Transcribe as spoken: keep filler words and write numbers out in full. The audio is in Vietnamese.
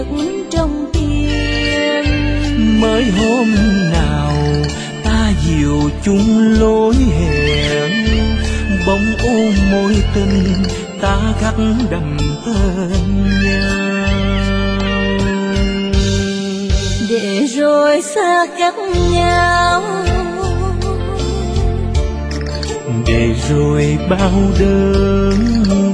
được trong tim. Mới hôm nào ta dìu chung lối hẹn, bóng ôm môi tình ta khắc đậm tên nhau. Để rồi xa cách nhau, để rồi bao đớn